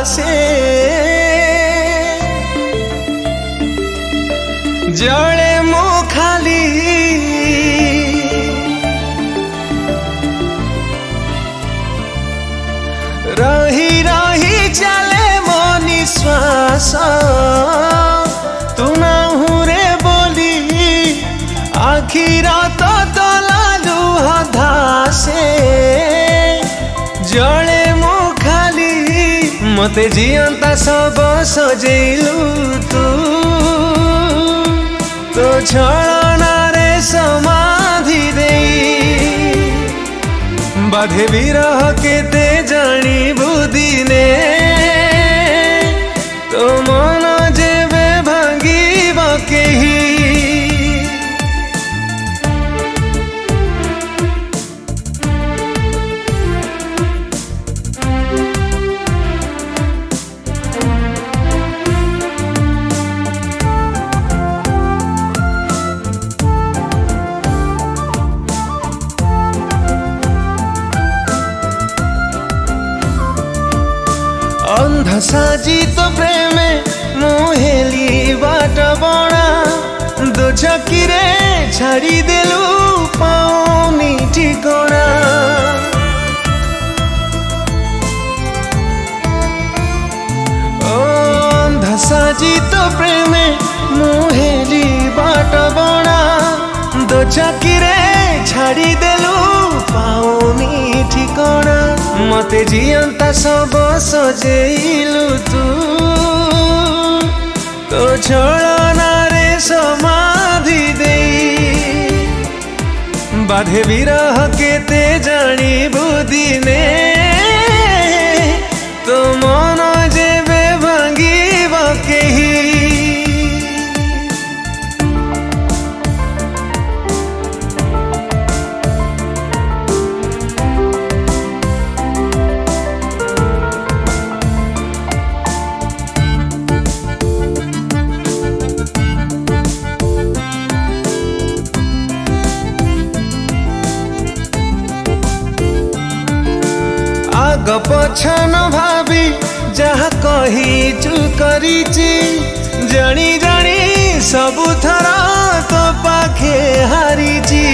से जड़े मो खाली रही रही चले मो निश्वास तू ना हुरे बोली आखिर तो तलालू धासे जड़े मो खाली मते जियंता सब सजेलु तू तो छलना रे समाधि दे बाधे विरह केते जानी बुदिने तो मन जेबे भांगिब केही अंध साजित प्रेम मोहेली बाट बणा दो चकीरे छाड़ी देलु पाऊनी ठिकणा अंध साजित प्रेम मोहेली बाट बणा दो चकीरे छाड़ी देलु पाऊनी ठिकणा मते जियंता सब सजेलु तू तो छलना रे समाधि दे बाधे विरह केते जानी बुदिने तो मन जेबे भांगिब केही आग पछन भाभी जहा कही चु करिची जानी जानी सबु थर तो पाखे हारीची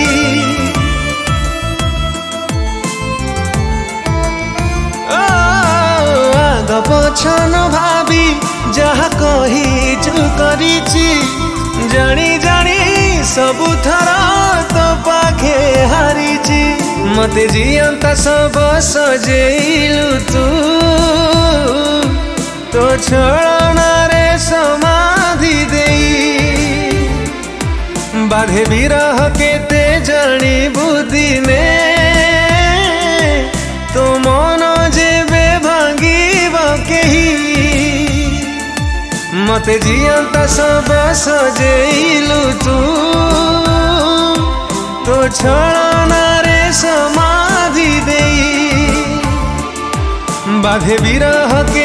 आग पछन भाभी जहा कही चु करिची जानी जानी सबु थर तो पाखे हारीची मते जियंता सब सजेलु तू तो छलना रे समाधि दे बाधे विरह केते जानी बुदिने तो मन जेबे भांगिब केही मते जियंता सब सजेलु तू तो छलना समाधि दे बाधे विरह